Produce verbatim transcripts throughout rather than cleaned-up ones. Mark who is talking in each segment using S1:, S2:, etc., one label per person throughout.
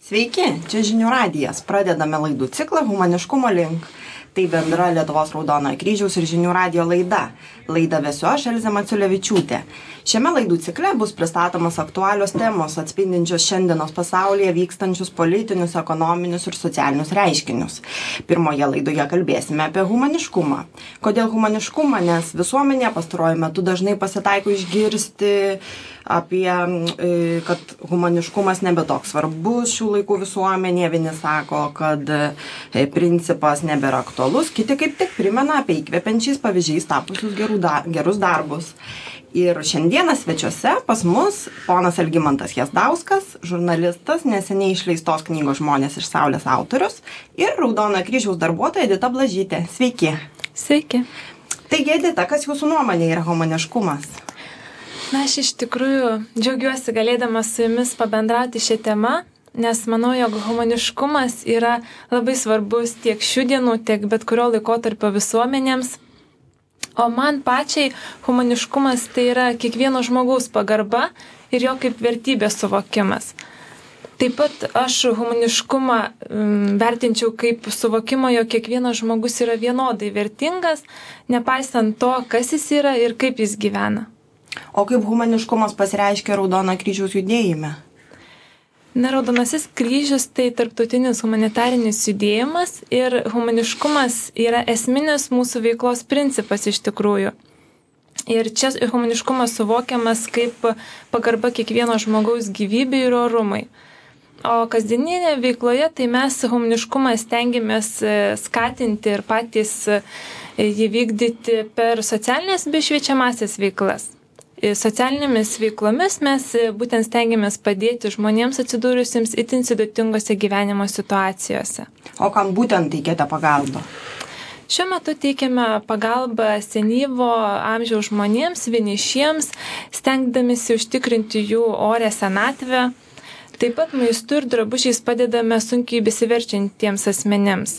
S1: Sveiki, čia Žinių radijas. Pradedame laidų ciklą Humaniškumo link. Tai bendra Lietuvos Raudonojo Kryžiaus ir Žinių radijo laida. Laidą vesiu aš, Elzė Maciulevičiūtė. Šiame laidų cikle bus pristatomas aktualios temos, atspindinčios šiandienos pasaulyje vykstančius politinius, ekonominius ir socialinius reiškinius. Pirmoje laidoje kalbėsime apie humaniškumą. Kodėl humaniškumą? Nes visuomenė pastaruoju metu dažnai pasitaiko išgirsti apie, kad humaniškumas nebe toks svarbus šių laikų visuomenėje. Vieni sako, kad principas nebėra aktualus, kiti kaip tik primena apie įkvepiančiais pavyzdžiais tapusius gerų da, gerus darbus. Ir šiandieną svečiuose pas mus ponas Algimantas Jazdauskas, žurnalistas, neseniai išleistos knygos Žmonės iš Saulės autorius, ir Raudonojo Kryžiaus darbuotoja Edita Blažytė. Sveiki.
S2: Sveiki.
S1: Taigi, Edita, kas jūsų nuomonė yra humaniškumas?
S2: Na, aš iš tikrųjų džiaugiuosi galėdama su jumis pabendrauti šią temą, nes manau, jog humaniškumas yra labai svarbus tiek šių dienų, tiek bet kurio laikotarpio visuomenėms. O man pačiai humaniškumas tai yra kiekvieno žmogaus pagarba ir jo kaip vertybės suvokimas. Taip pat aš humaniškumą m, vertinčiau kaip suvokimą, jog kiekvienas žmogus yra vienodai vertingas, nepaisant to, kas jis yra ir kaip jis gyvena.
S1: O kaip humaniškumas pasireiškia Raudonojo Kryžiaus judėjime?
S2: Na, Raudonasis Kryžius tai tarptautinis humanitarinis judėjimas ir humaniškumas yra esminis mūsų veiklos principas iš tikrųjų. Ir čia humaniškumas suvokiamas kaip pagarba kiekvieno žmogaus gyvybei ir orumai. O kasdieninėje veikloje tai mes humaniškumą stengiamės skatinti ir patys jį vykdyti per socialinės bei šviečiamąsias veiklas. Socialinėmis veiklomis mes būtent stengiamės padėti žmonėms atsidūrusiems itin sudėtingose gyvenimo situacijose.
S1: O kam būtent teikiate pagalbą?
S2: Šiuo metu teikiame pagalbą senyvo amžiaus žmonėms, vienišiems, stengdamisi užtikrinti jų orę senatvę. Taip pat maistu ir drabužiais padedame sunkiai besiverčiantiems asmenėms.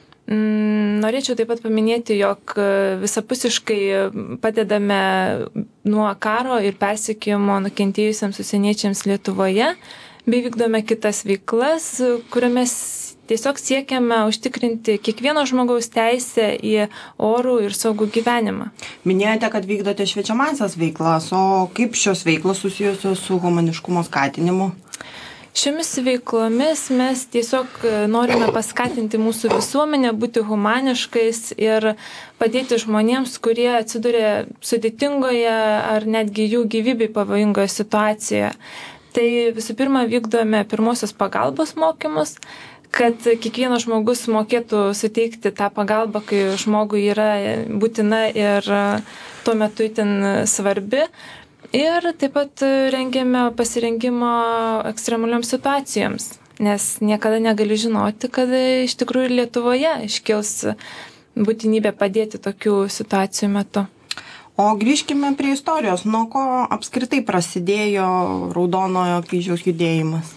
S2: Norėčiau taip pat paminėti, jog visapusiškai padedame nuo karo ir persekiojimo nukentėjusiems užsieniečiams Lietuvoje, bei vykdome kitas veiklas, kuriomis tiesiog siekiame užtikrinti kiekvieno žmogaus teisę į orų ir saugų gyvenimą.
S1: Minėjote, kad vykdote šviečiamąsias veiklas, o kaip šios veiklos susijusios su humaniškumo skatinimu?
S2: Šiomis veiklomis mes tiesiog norime paskatinti mūsų visuomenę būti humaniškais ir padėti žmonėms, kurie atsiduria sudėtingoje ar netgi jų gyvybei pavojingoje situacijoje. Tai visų pirma vykdome pirmosios pagalbos mokymus, kad kiekvienas žmogus mokėtų suteikti tą pagalbą, kai žmogui yra būtina ir tuo metu itin svarbi. Ir taip pat rengiame pasirengimo ekstremalioms situacijoms, nes niekada negali žinoti, kad iš tikrųjų Lietuvoje iškils būtinybė padėti tokių situacijų metu.
S1: O grįžkime prie istorijos, nuo ko apskritai prasidėjo Raudonojo Kryžiaus judėjimas?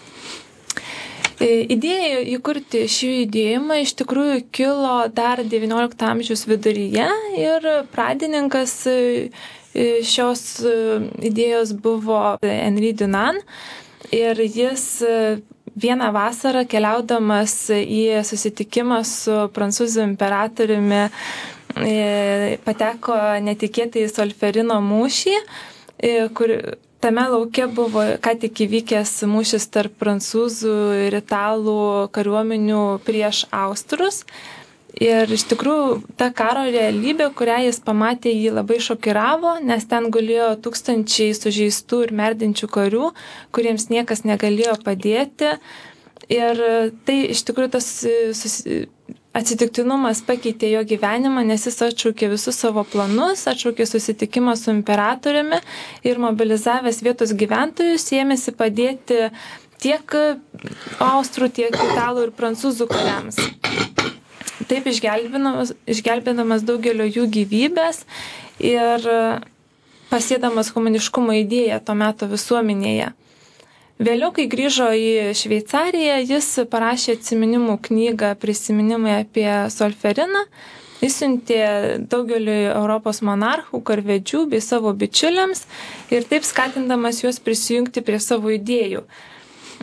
S2: Idėja įkurti šį judėjimą iš tikrųjų kilo dar devyniolikto amžiaus viduryje ir pradininkas šios idėjos buvo Henri Dunant ir jis vieną vasarą keliaudamas į susitikimą su prancūzų imperatoriumi pateko netikėtai į Solferino mūšį, kur tame lauke buvo ką tik įvykęs mūšis tarp prancūzų ir italų kariuomenių prieš austrus. Ir iš tikrųjų ta karo realybė, kurią jis pamatė, jį labai šokiravo, nes ten gulėjo tūkstančiai sužeistų ir merdinčių karių, kuriems niekas negalėjo padėti. Ir tai iš tikrųjų tas susi... atsitiktinumas pakeitė jo gyvenimą, nes jis atšaukė visus savo planus, atšaukė susitikimą su imperatoriumi ir mobilizavęs vietos gyventojus ėmėsi padėti tiek austrų, tiek italų ir prancūzų kariams. Taip išgelbėdamas, išgelbėdamas daugelio jų gyvybės ir pasėdamas humaniškumo idėją to meto visuomenėje. Vėliau, kai grįžo į Šveicariją, jis parašė atsiminimų knygą Prisiminimai apie Solferiną. Jis siuntė daugeliui Europos monarchų, karvedžių bei savo bičiuliams ir taip skatindamas juos prisijungti prie savo idėjų.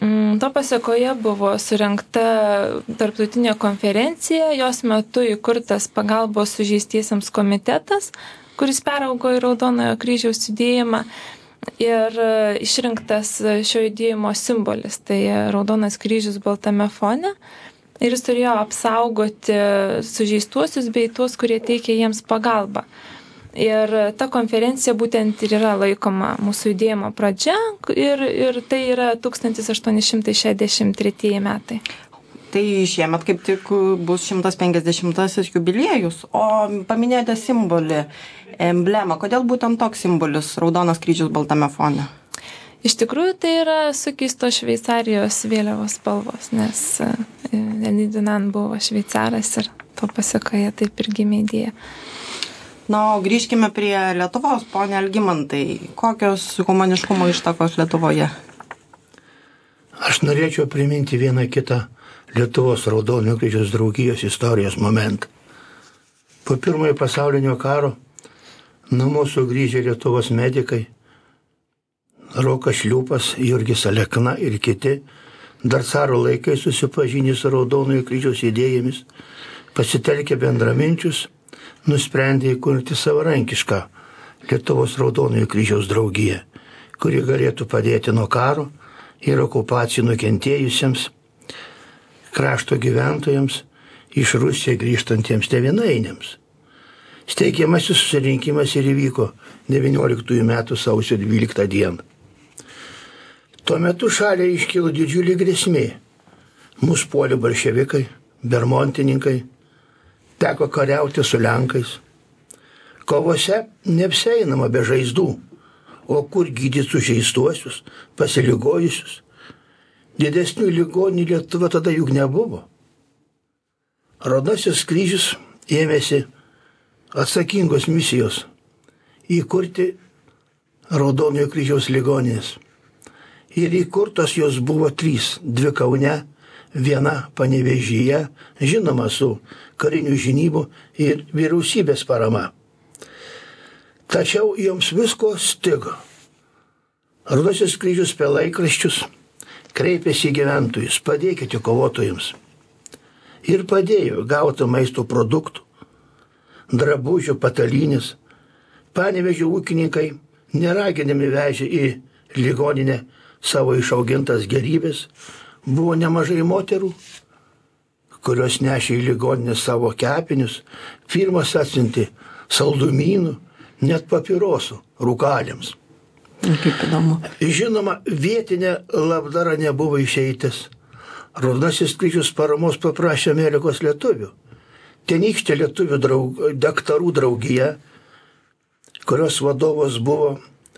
S2: To pasekoje buvo surengta tarptautinė konferencija, jos metu įkurtas pagalbos sužeistiesiems komitetas, kuris peraugo į Raudonojo kryžiaus judėjimą ir išrinktas šio judėjimo simbolis, tai Raudonas kryžius baltame fone. Ir jis turėjo apsaugoti sužeistuosius bei tuos, kurie teikia jiems pagalbą. Ir ta konferencija būtent ir yra laikoma mūsų judėjimo pradžia ir, ir tai yra tūkstantis aštuoni šimtai šešiasdešimt treji metai.
S1: Tai šiemet kaip tik bus šimtas penkiasdešimtasis jubiliejus, o paminėjote simbolį, emblemą. Kodėl būtent toks simbolis Raudonas kryžius baltame fone?
S2: Iš tikrųjų tai yra sukeistos Šveicarijos vėliavos spalvos, nes Denis Dunant buvo šveicaras ir to pasekoje taip ir gimė idėja.
S1: Na, o grįžkime prie Lietuvos, ponia Algimantai. Kokios humaniškumo ištakos Lietuvoje?
S3: Aš norėčiau priminti vieną kitą Lietuvos Raudonojo kryžiaus draugijos istorijos momentą. Po pirmojo pasaulinio karo namo sugrįžę Lietuvos medikai, Rokas Šliūpas, Jurgis Alekna ir kiti, dar caro laikai susipažinę su Raudonojo kryžiaus idėjomis, pasitelkę bendraminčius, nusprendė įkurti savarankišką Lietuvos Raudonojo kryžiaus draugiją, kuri galėtų padėti nuo karo ir okupacijų nukentėjusiems krašto gyventojams iš Rusijos grįžtantiems tėvynainiams. Steigiamasis susirinkimas ir įvyko devynioliktųjų metų sausio dvyliktą dieną. Tuo metu šaliai iškilo didžiulė grėsmė. Mus puolė bolševikai, bermontininkai, teko kariauti su Lenkais. Kovose neapsieinama be žaizdų, o kur gydyti sužeistuosius, pasiligojusius. Didesnių ligonių Lietuva tada juk nebuvo. Raudonasis kryžius ėmėsi atsakingos misijos įkurti Raudonojo kryžiaus ligoninės. Ir įkurtos jos buvo trys, dvi Kaune, viena Panevėžyje, žinoma su karinių žinybų ir vyriausybės parama. Tačiau joms visko stigo. Raudonasis kryžius per laikraščius kreipėsi į gyventojus, padėkite kovotojams. Ir padėjo gauti maisto produktų, drabužių, patalynės. Panevėžio ūkininkai neraginami vežė į ligoninę savo išaugintas gerybės. Buvo nemažai moterų, kurios nešė į ligoninę savo kepinius, firmas atsiuntė saldumynų, net papirosų rūkalėms.
S1: Kaip įdomu.
S3: Žinoma, vietinė labdara nebuvo išeitis. Raudonasis kryžius paramos paprašė Amerikos lietuvių. Tenykštė lietuvių draug, daktarų draugija, kurios vadovas buvo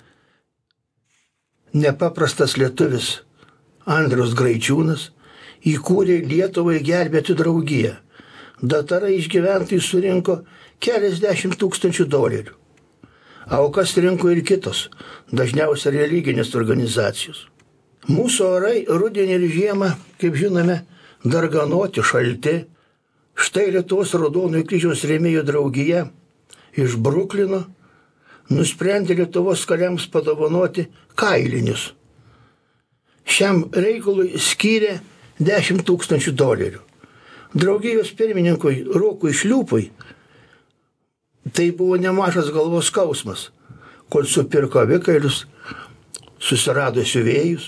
S3: nepaprastas lietuvis Andrius Graičiūnas, įkūrė Lietuvai gelbėti draugiją. Daktarai iš gyventojų surinko keliasdešimt tūkstančių dolerių. Aukas rinko ir kitos, dažniausiai religinės organizacijos. Mūsų orai rudenį ir žiemą, kaip žinome, darganoti, šalti. Štai Lietuvos Raudonojo kryžiaus rėmėjų draugija iš Bruklino nusprendė Lietuvos kariams padovanoti kailinius. Šiam reikalui skyrė dešimt tūkstančių dolerių. Draugijos pirmininkui Rokui Šliūpui tai buvo nemažas galvos skausmas, kol supirko avikailius, susirado siuvėjus.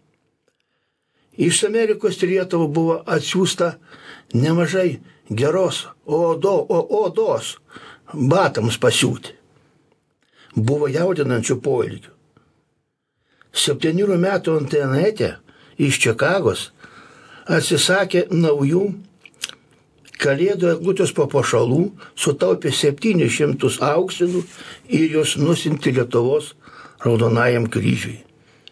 S3: Iš Amerikos į Lietuvą buvo atsiųsta nemažai geros odo, o, odos batams pasiūti. Buvo jaudinančių poelgių. Septynių metų Antanetė iš Čikagos atsisakė naujų kalėdų eglutės papuošalų, sutaupė septynis šimtus auksinų ir juos nusiuntė Lietuvos Raudonajam kryžiui,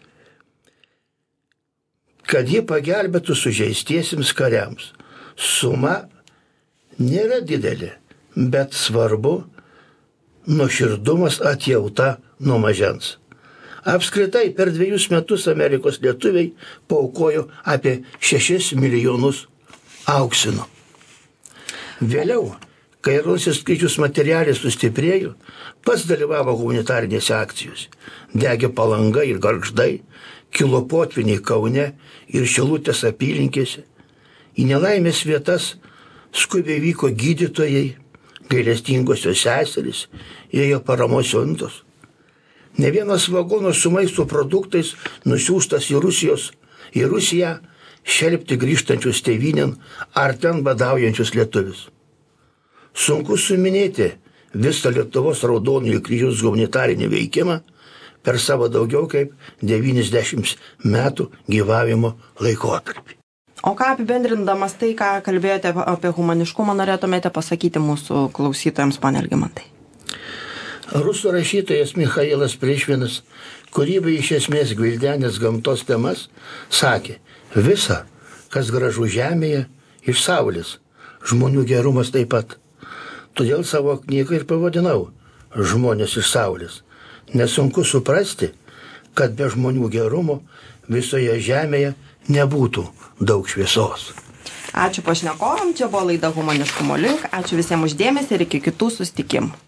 S3: kad ji pagelbėtų sužeistiesiems kariams. Suma nėra didelė, bet svarbu nuoširdumas, atjauta nuo mažens. Apskritai per dviejus metus Amerikos lietuviai paaukojo apie šešis milijonus auksinų. Vėliau, kai Raudonasis kryžius materialiai sustiprėjo, pats dalyvavo humanitarinėse akcijose. Degė Palanga ir Gargždai, kilo potviniai Kaune ir Šilutės apylinkėse. Į nelaimės vietas skubiai vyko gydytojai, gailestingosios seserys, ėjo paramos siuntos. Ne vienas vagonas su maisto produktais nusiųstas į Rusijos, į Rusiją šelpti grįžtančius tėvynėn ar ten badaujančius lietuvius. Sunku suminėti visą Lietuvos Raudonojo kryžiaus humanitarinį veikimą per savo daugiau kaip devyniasdešimt metų gyvavimo laikotarpį.
S1: O ką apibendrindamas tai, ką kalbėjote apie humaniškumą, norėtumėte pasakyti mūsų klausytojams, pone Algimantai?
S3: Rusų rašytojas Michailas Priešvinas, kūrybai iš esmės gvildenęs gamtos temas, sakė, visa, kas gražu žemėje, iš saulės, žmonių gerumas taip pat. Todėl savo knygą ir pavadinau Žmonės iš saulės. Nesunku suprasti, kad be žmonių gerumo visoje žemėje nebūtų daug šviesos.
S1: Ačiū pašnekovam, čia buvo laida Humaniškumo link, ačiū visiems uždėmesį ir iki kitų susitikimų.